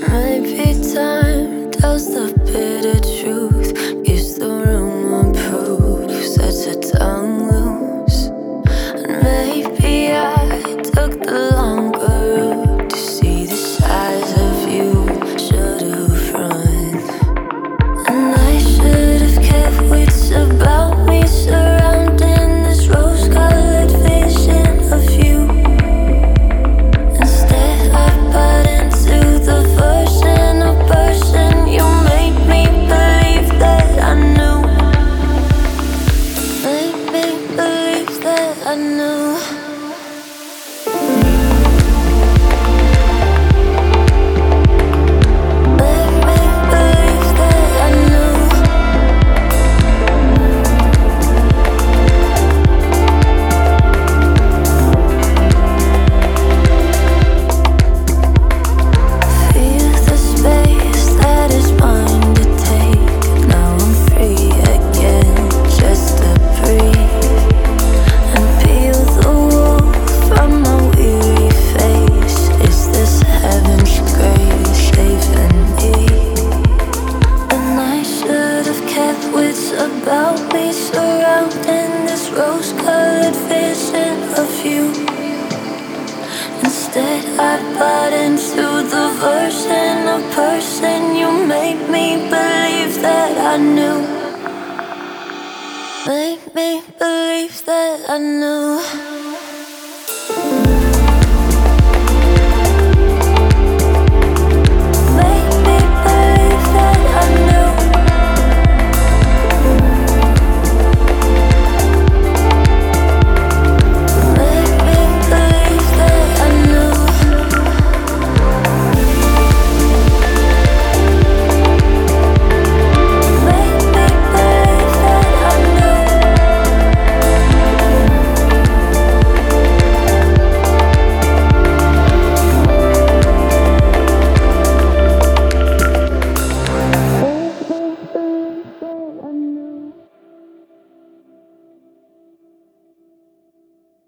Maybe time tells the bitter truth, gives the room proof, sets a tongue loose. And maybe I took the longer route to see the size of you. Should've run, and I should've kept wits about me, surrounding this rose-colored vision of you. Instead, I bought into the version of person you made me believe that I knew. Made me believe that I knew. About me, surrounding this rose-colored vision of you. Instead, I bought into the version of person you made me believe that I knew. Made me believe that I knew.